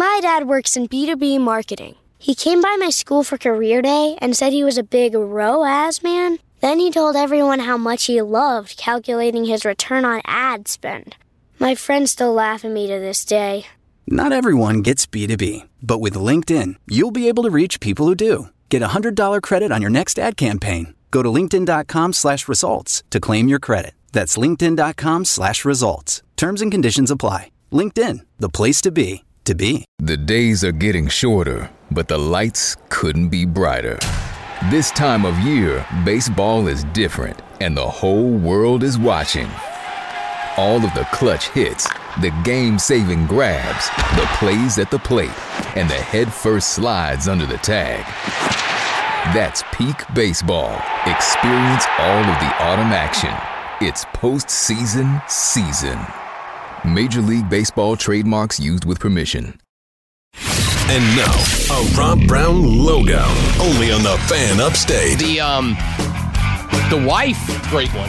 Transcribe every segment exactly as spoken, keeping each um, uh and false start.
My dad works in B two B marketing. He came by my school for career day and said he was a big R O A S man. Then he told everyone how much he loved calculating his return on ad spend. My friends still laugh at me to this day. Not everyone gets B two B, but with LinkedIn, you'll be able to reach people who do. Get a one hundred dollars credit on your next ad campaign. Go to linkedin.com slash results to claim your credit. That's linkedin.com slash results. Terms and conditions apply. LinkedIn, the place to be, to be. The days are getting shorter, but the lights couldn't be brighter. This time of year, baseball is different, and the whole world is watching. All of the clutch hits, the game-saving grabs, the plays at the plate, and the head-first slides under the tag. That's peak baseball. Experience all of the autumn action. It's postseason season. Major League Baseball trademarks used with permission. And now, a Rob Brown lowdown, only on the Fan Upstate. The um, the wife, great one.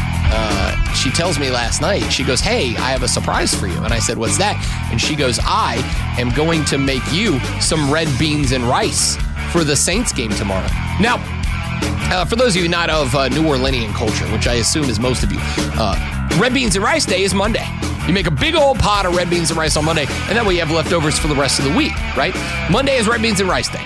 Uh, she tells me last night, she goes, "Hey, I have a surprise for you." And I said, "What's that?" And she goes, "I am going to make you some red beans and rice for the Saints game tomorrow." Now, uh, for those of you not of uh, New Orleanian culture, which I assume is most of you, uh, red beans and rice day is Monday. You make a big old pot of red beans and rice on Monday, and that way you have leftovers for the rest of the week, right? Monday is red beans and rice day.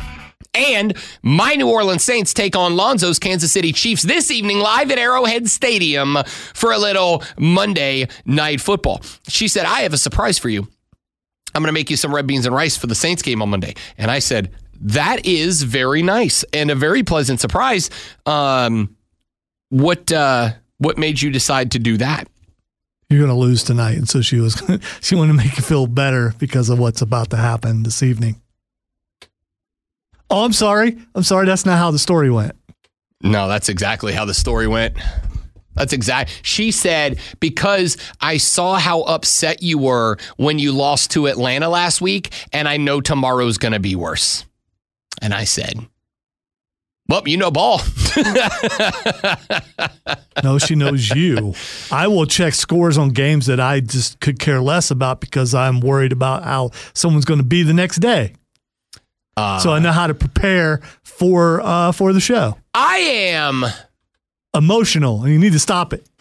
And my New Orleans Saints take on Lonzo's Kansas City Chiefs this evening live at Arrowhead Stadium for a little Monday night football. She said, "I have a surprise for you. I'm going to make you some red beans and rice for the Saints game on Monday." And I said, "That is very nice and a very pleasant surprise. Um, what uh, what made you decide to do that?" You're going to lose tonight. And so she was, she wanted to make you feel better because of what's about to happen this evening. Oh, I'm sorry. I'm sorry. That's not how the story went. No, that's exactly how the story went. That's exact. She said, because I saw how upset you were when you lost to Atlanta last week, and I know tomorrow's going to be worse. And I said, well, you know ball. No, she knows you. I will check scores on games that I just could care less about because I'm worried about how someone's going to be the next day. Uh, so I know how to prepare for uh, for the show. I am emotional, and you need to stop it.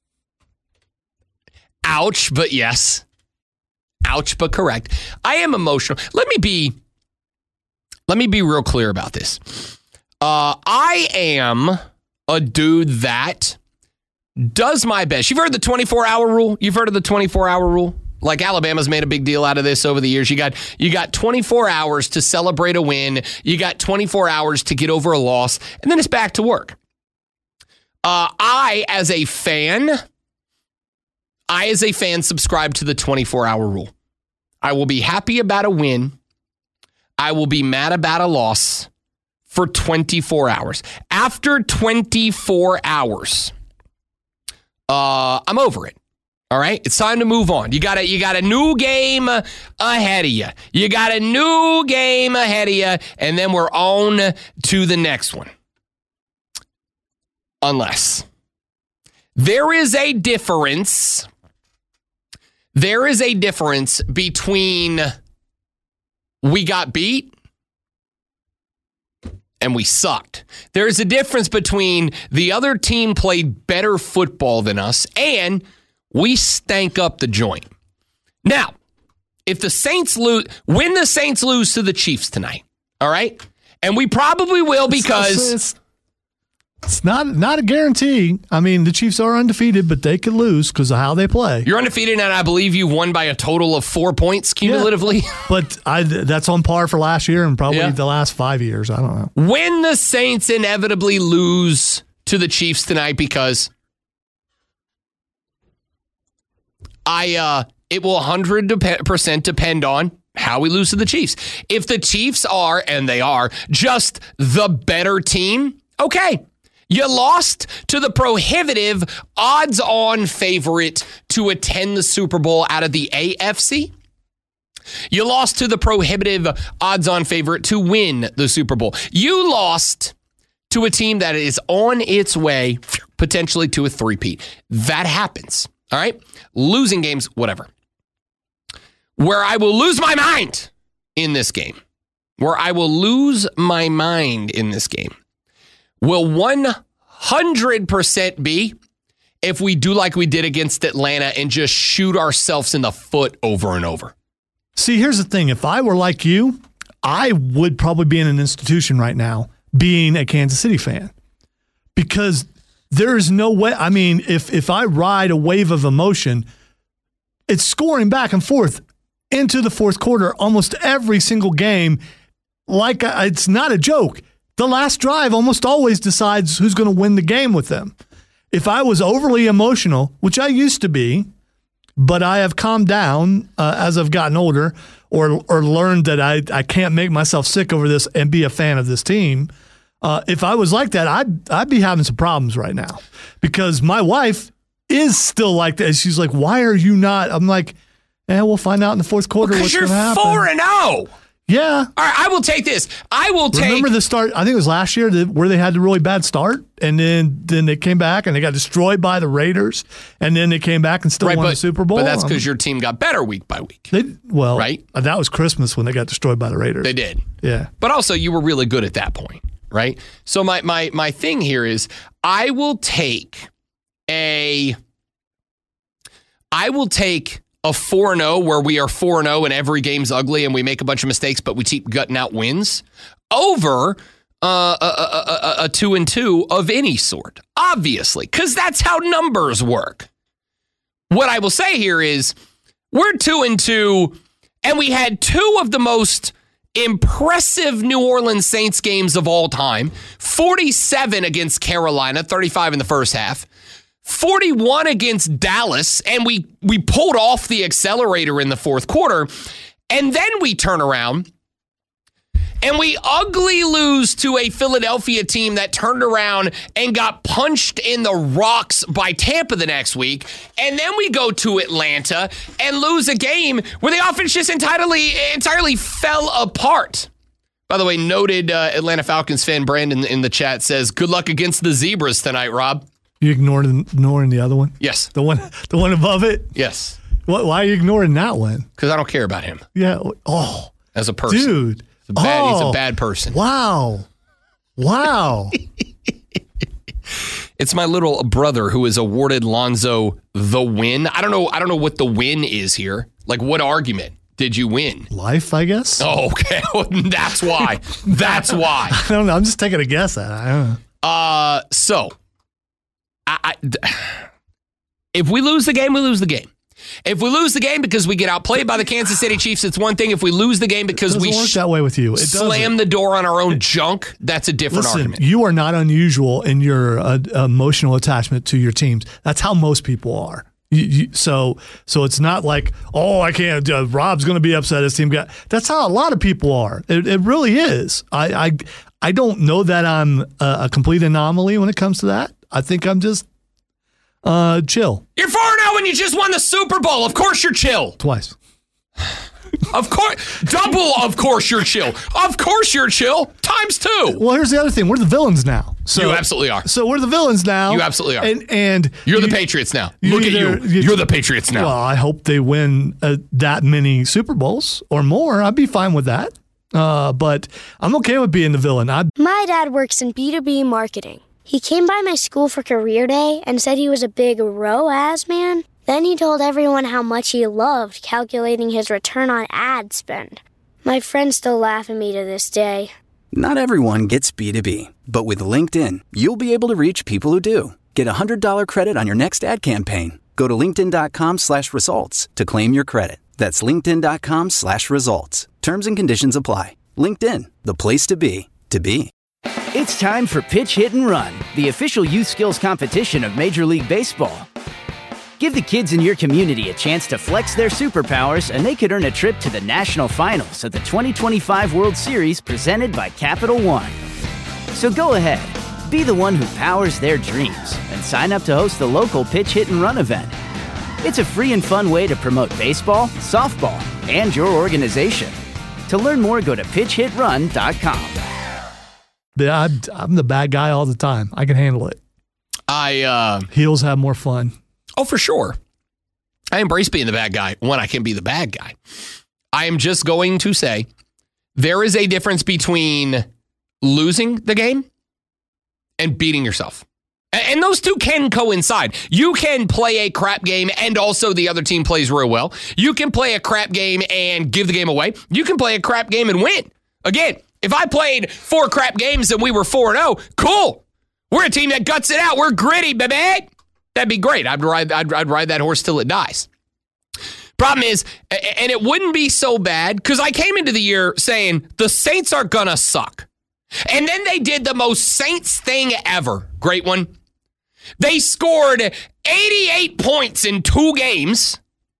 Ouch, but yes. Ouch, but correct. I am emotional. Let me be. Let me be real clear about this. Uh, I am a dude that does my best. You've heard the twenty-four hour rule? You've heard of the twenty-four hour rule? Like Alabama's made a big deal out of this over the years. You got you got twenty-four hours to celebrate a win. You got twenty-four hours to get over a loss, and then it's back to work. Uh, I, as a fan, I, as a fan, subscribe to the twenty-four hour rule. I will be happy about a win. I will be mad about a loss for twenty-four hours. After twenty-four hours, uh, I'm over it. All right, it's time to move on. You got a, you got a new game ahead of you. You got a new game ahead of you, and then we're on to the next one. Unless there is a difference, there is a difference between we got beat and we sucked. There is a difference between the other team played better football than us and we stank up the joint. Now, if the Saints lose, when the Saints lose to the Chiefs tonight, all right? And we probably will because... It's, it's, it's not, not a guarantee. I mean, the Chiefs are undefeated, but they could lose because of how they play. You're undefeated, and I believe you won by a total of four points cumulatively. Yeah, but I, that's on par for last year and probably yeah. the last five years. I don't know. When the Saints inevitably lose to the Chiefs tonight because... I uh, it will one hundred percent depend on how we lose to the Chiefs. If the Chiefs are, and they are, just the better team, okay. You lost to the prohibitive odds-on favorite to attend the Super Bowl out of the A F C. You lost to the prohibitive odds-on favorite to win the Super Bowl. You lost to a team that is on its way potentially to a three-peat. That happens. All right? Losing games, whatever. where I will lose my mind in this game, where I will lose my mind in this game, will one hundred percent be if we do like we did against Atlanta and just shoot ourselves in the foot over and over. See, here's the thing. If I were like you, I would probably be in an institution right now being a Kansas City fan, because there is no way. I mean, if if I ride a wave of emotion, it's scoring back and forth into the fourth quarter almost every single game. Like, it's not a joke. The last drive almost always decides who's going to win the game with them. If I was overly emotional, which I used to be, but I have calmed down uh, as I've gotten older, or or learned that I, I can't make myself sick over this and be a fan of this team. Uh, if I was like that, I'd, I'd be having some problems right now, because my wife is still like that. She's like, why are you not? I'm like, eh, we'll find out in the fourth quarter what's going to happen. Because you're four and oh. Yeah. All right, I will take this. I will take. Remember the start? I think it was last year that, where they had the really bad start, and then then they came back and they got destroyed by the Raiders, and then they came back and still right, won but, the Super Bowl. But that's because your team got better week by week. They, well, right? That was Christmas when they got destroyed by the Raiders. They did. Yeah. But also, you were really good at that point, right? So my my my thing here is, I will take a. I will take. A four and oh where we are four and oh and every game's ugly and we make a bunch of mistakes, but we keep gutting out wins, over uh, a, a, a, a two and two of any sort, obviously, because that's how numbers work. What I will say here is, we're two and two, and we had two of the most impressive New Orleans Saints games of all time. forty-seven against Carolina, thirty-five in the first half. forty-one against Dallas, and we we pulled off the accelerator in the fourth quarter, and then we turn around and we ugly lose to a Philadelphia team that turned around and got punched in the rocks by Tampa the next week, and then we go to Atlanta and lose a game where the offense just entirely entirely fell apart. By the way, noted uh, Atlanta Falcons fan Brandon in the chat says, "Good luck against the Zebras tonight, Rob." You ignoring ignoring the other one? Yes. The one the one above it? Yes. What, why are you ignoring that one? Because I don't care about him. Yeah. Oh. As a person. Dude. He's a bad, oh. he's a bad person. Wow. Wow. It's my little brother who is awarded Lonzo the win. I don't know. I don't know what the win is here. Like, what argument did you win? Life, I guess. Oh, okay. That's why. That's why. I don't know. I'm just taking a guess at it. I don't know. Uh, so. I, I, if we lose the game, we lose the game. If we lose the game because we get outplayed by the Kansas City Chiefs, it's one thing. If we lose the game because we work that way with you. It slam doesn't. the door on our own junk, that's a different Listen, argument. You are not unusual in your uh, emotional attachment to your teams. That's how most people are. You, you, so, so it's not like, oh, I can't. Uh, Rob's going to be upset his team got. That's how a lot of people are. It, it really is. I, I, I don't know that I'm a, a complete anomaly when it comes to that. I think I'm just uh, chill. You're four and oh and you just won the Super Bowl. Of course you're chill. Twice. Of course. Double, of course you're chill. Of course you're chill. Times two. Well, here's the other thing. We're the villains now. So, you absolutely are. So we're the villains now. You absolutely are. And, and You're you, the Patriots now. you Look either, at you. You're the Patriots now. Well, I hope they win uh, that many Super Bowls or more. I'd be fine with that. Uh, but I'm okay with being the villain. I'd- My dad works in B two B marketing. He came by my school for career day and said he was a big R O A S man. Then he told everyone how much he loved calculating his return on ad spend. My friends still laugh at me to this day. Not everyone gets B two B, but with LinkedIn, you'll be able to reach people who do. Get a one hundred dollars credit on your next ad campaign. Go to linkedin.com slash results to claim your credit. That's linkedin.com slash results. Terms and conditions apply. LinkedIn, the place to be, to be. It's time for Pitch Hit and Run, the official youth skills competition of Major League Baseball. Give the kids in your community a chance to flex their superpowers, and they could earn a trip to the national finals of the twenty twenty-five World Series presented by Capital One. So go ahead, be the one who powers their dreams, and sign up to host the local Pitch Hit and Run event. It's a free and fun way to promote baseball, softball, and your organization. To learn more, go to pitch hit run dot com. I'm, I'm the bad guy all the time. I can handle it. I uh, Heels have more fun. Oh, for sure. I embrace being the bad guy when I can be the bad guy. I am just going to say there is a difference between losing the game and beating yourself. And those two can coincide. You can play a crap game and also the other team plays real well. You can play a crap game and give the game away. You can play a crap game and win. Again, if I played four crap games and we were four and oh, cool. We're a team that guts it out. We're gritty, baby. That'd be great. I'd ride, I'd, I'd ride that horse till it dies. Problem is, and it wouldn't be so bad, because I came into the year saying the Saints are going to suck. And then they did the most Saints thing ever. Great one. They scored eighty-eight points in two games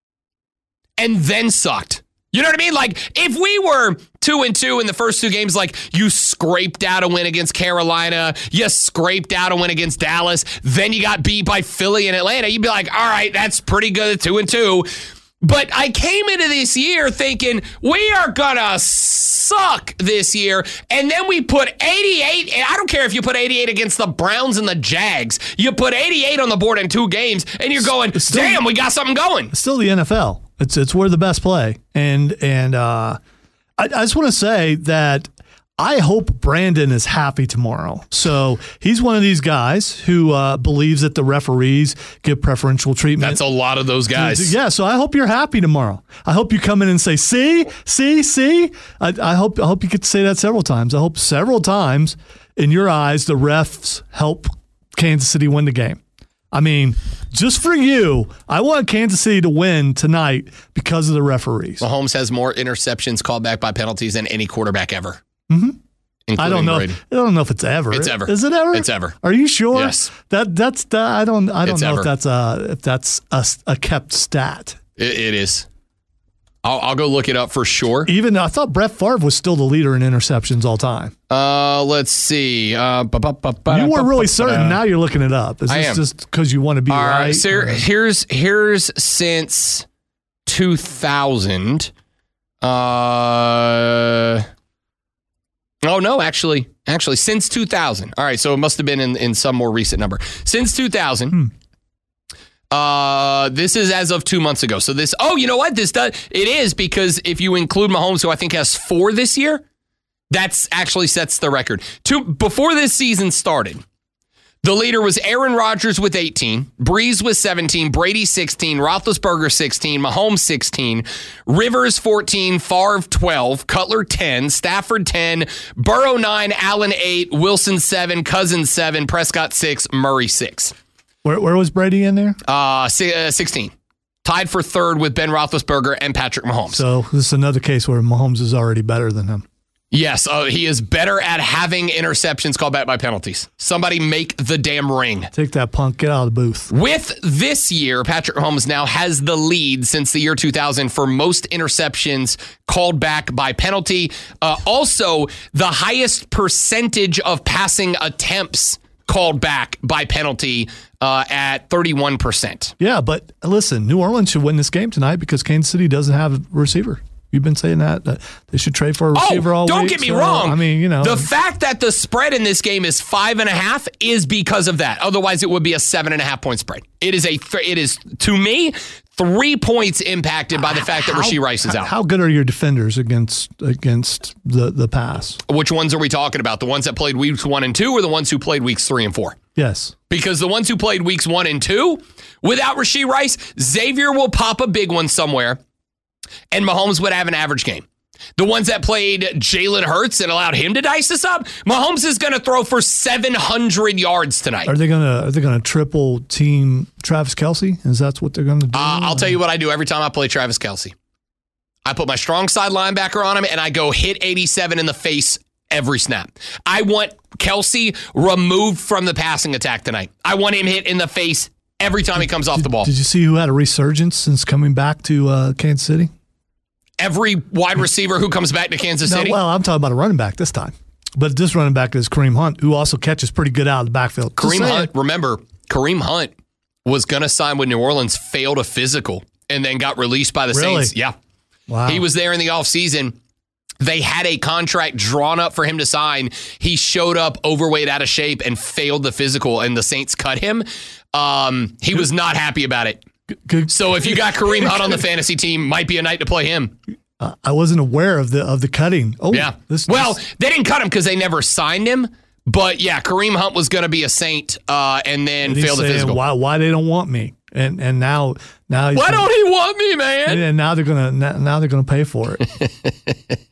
and then sucked. You know what I mean? Like, if we were two and two in the first two games, like you scraped out a win against Carolina, you scraped out a win against Dallas, then you got beat by Philly and Atlanta, you'd be like, all right, that's pretty good at two and two. But I came into this year thinking we are going to suck this year. And then we put eighty-eight. And I don't care if you put eighty-eight against the Browns and the Jags. You put eighty-eight on the board in two games and you're going, still, damn, we got something going. It's still the N F L. It's it's where the best play. And, and uh, I, I just want to say that I hope Brandon is happy tomorrow. So he's one of these guys who uh, believes that the referees give preferential treatment. That's a lot of those guys. Yeah, so I hope you're happy tomorrow. I hope you come in and say, see, see, see. I, I hope I hope you get to say that several times. I hope several times, in your eyes, the refs help Kansas City win the game. I mean, just for you, I want Kansas City to win tonight because of the referees. Mahomes has more interceptions called back by penalties than any quarterback ever. Mm-hmm. I don't know. Brady. I don't know if it's ever. It's ever. Is it ever? It's ever. Are you sure? Yes. That that's the, I don't I don't it's know ever. if that's a if that's a, a kept stat. It, it is. I'll, I'll go look it up for sure. Even I thought Brett Favre was still the leader in interceptions all time. Uh, let's see. Uh, ba, ba, ba, ba, you weren't ba, really ba, certain. ba, Now you're looking it up. Is I this am. just because you want to be all right? right. So or? here's here's since two thousand. Uh. Oh, no, actually, actually, since two thousand. All right, so it must have been in, in some more recent number. Since two thousand, hmm. uh, this is as of two months ago. So this, oh, you know what? This does, it is because if you include Mahomes, who I think has four this year, that's actually sets the record. Two, before this season started, the leader was Aaron Rodgers with eighteen, Breeze with seventeen, Brady sixteen, Roethlisberger sixteen, Mahomes sixteen, Rivers fourteen, Favre twelve, Cutler ten, Stafford ten, Burrow nine, Allen eight, Wilson seven, Cousins seven, Prescott six, Murray six. Where, where was Brady in there? Uh, sixteen. Tied for third with Ben Roethlisberger and Patrick Mahomes. So this is another case where Mahomes is already better than him. Yes, uh, he is better at having interceptions called back by penalties. Somebody make the damn ring. Take that punk. Get out of the booth. With this year, Patrick Mahomes now has the lead since the year two thousand for most interceptions called back by penalty. Uh, also, the highest percentage of passing attempts called back by penalty uh, at thirty-one percent. Yeah, but listen, New Orleans should win this game tonight because Kansas City doesn't have a receiver. You've been saying that, that they should trade for a receiver oh, all don't week. get me so, wrong. I mean, you know. The fact that the spread in this game is five and a half is because of that. Otherwise, it would be a seven and a half point spread. It is, a th- it is to me, three points impacted by the fact that Rashee Rice is out. How good are your defenders against against the, the pass? Which ones are we talking about? The ones that played weeks one and two or the ones who played weeks three and four? Yes. Because the ones who played weeks one and two, without Rashee Rice, Xavier will pop a big one somewhere, and Mahomes would have an average game. The ones that played Jalen Hurts and allowed him to dice this up, Mahomes is going to throw for seven hundred yards tonight. Are they going to are they going to triple team Travis Kelce? Is that what they're going to do? Uh, I'll tell you what I do every time I play Travis Kelce. I put my strong side linebacker on him, and I go hit eighty-seven in the face every snap. I want Kelce removed from the passing attack tonight. I want him hit in the face every time he comes off did, the ball. Did you see who had a resurgence since coming back to uh, Kansas City? Every wide receiver who comes back to Kansas no, City? Well, I'm talking about a running back this time. But this running back is Kareem Hunt, who also catches pretty good out of the backfield. Kareem Hunt, remember, Kareem Hunt was going to sign with New Orleans, failed a physical, and then got released by the really? Saints. Yeah. Wow. He was there in the offseason. They had a contract drawn up for him to sign. He showed up overweight, out of shape, and failed the physical, and the Saints cut him. Um, he was not happy about it. Good. So if you got Kareem Hunt on the fantasy team, might be a night to play him. Uh, I wasn't aware of the of the cutting. Oh, yeah. This, well, this. they didn't cut him because they never signed him. But yeah, Kareem Hunt was going to be a Saint, uh, and then and failed the physical. Why? Why they don't want me? And and now now he's why gonna, don't he want me, man? And now they're gonna now they're gonna pay for it.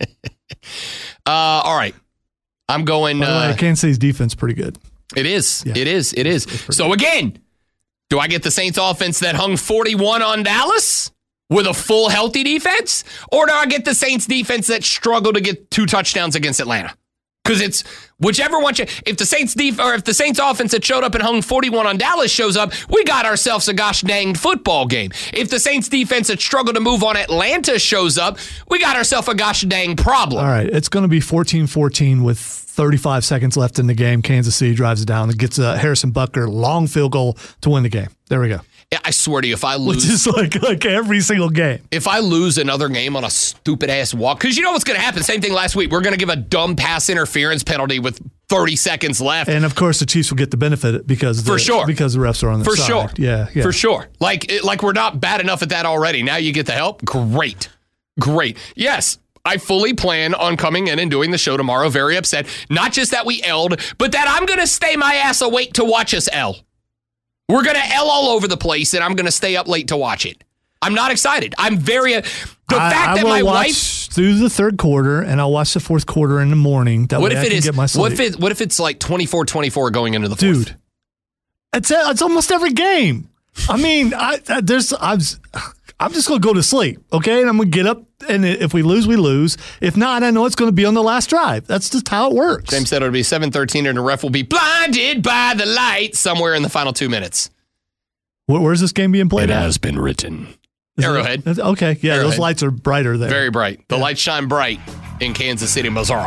uh, all right, I'm going. By the way, uh, Kansas City's defense pretty good. It is. Yeah. It is. It is. So good. Again, do I get the Saints offense that hung forty-one on Dallas with a full healthy defense, or do I get the Saints defense that struggled to get two touchdowns against Atlanta? Because it's whichever one. You, if the Saints def, or if the Saints offense that showed up and hung forty-one on Dallas shows up, we got ourselves a gosh dang football game. If the Saints defense that struggled to move on Atlanta shows up, we got ourselves a gosh dang problem. All right, it's going to be fourteen fourteen with thirty-five seconds left in the game. Kansas City drives it down and gets a Harrison Butker long field goal to win the game. There we go. I swear to you, if I lose, which is like like every single game. If I lose another game on a stupid ass walk, because you know what's going to happen. Same thing last week. We're going to give a dumb pass interference penalty with thirty seconds left, and of course the Chiefs will get the benefit because the, for sure because the refs are on their for side. sure, yeah, yeah, for sure. Like like we're not bad enough at that already. Now you get the help. Great, great. Yes. I fully plan on coming in and doing the show tomorrow. Very upset. Not just that we L'd, but that I'm going to stay my ass awake to watch us L. We're going to L all over the place, and I'm going to stay up late to watch it. I'm not excited. I'm very... Uh, the I, fact I that will my watch wife... through the third quarter, and I'll watch the fourth quarter in the morning. That what way if I it can is? get my sleep. What if it? What if it's like twenty-four twenty-four going into the fourth? Dude, it's it's almost every game. I mean, I, I there's I'm I'm just going to go to sleep, okay? And I'm going to get up, and if we lose, we lose. If not, I know it's going to be on the last drive. That's just how it works. James said it'll be seven thirteen, and the ref will be blinded by the light somewhere in the final two minutes. Where's this game being played? It at? has been written. Is Arrowhead. It, okay, yeah, Arrowhead. Those lights are brighter there. Very bright. The yeah. lights shine bright in Kansas City, Missouri.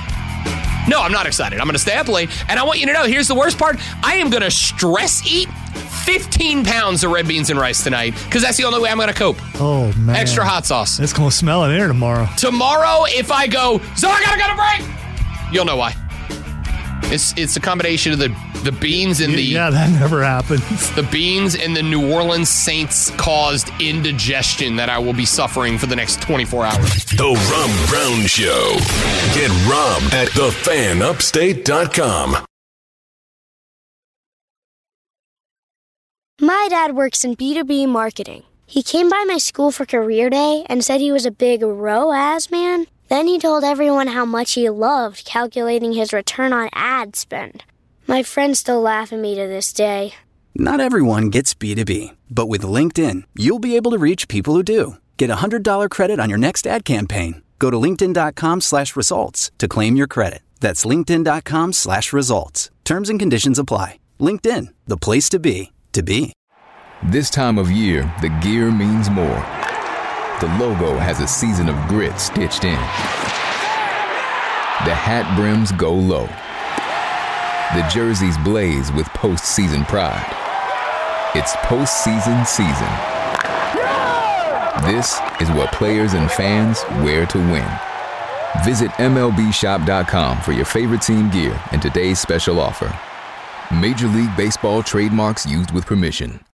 No, I'm not excited. I'm going to stay up late, and I want you to know, here's the worst part. I am going to stress eat fifteen pounds of red beans and rice tonight, because that's the only way I'm going to cope. Oh, man. Extra hot sauce. It's going to smell in air tomorrow. Tomorrow, if I go, so I got to go to break, you'll know why. It's it's a combination of the, the beans and the... Yeah, that never happens. The beans and the New Orleans Saints caused indigestion that I will be suffering for the next twenty-four hours. The Rob Brown Show. Get Rob at the fan upstate dot com. My dad works in B two B marketing. He came by my school for career day and said he was a big R O A S man. Then he told everyone how much he loved calculating his return on ad spend. My friends still laugh at me to this day. Not everyone gets B two B, but with LinkedIn, you'll be able to reach people who do. Get a one hundred dollars credit on your next ad campaign. Go to linkedin.com slash results to claim your credit. That's linkedin.com slash results. Terms and conditions apply. LinkedIn, the place to be, to be. This time of year, the gear means more. The logo has a season of grit stitched in. The hat brims go low. The jerseys blaze with postseason pride. It's postseason season. This is what players and fans wear to win. Visit M L B shop dot com for your favorite team gear and today's special offer. Major League Baseball trademarks used with permission.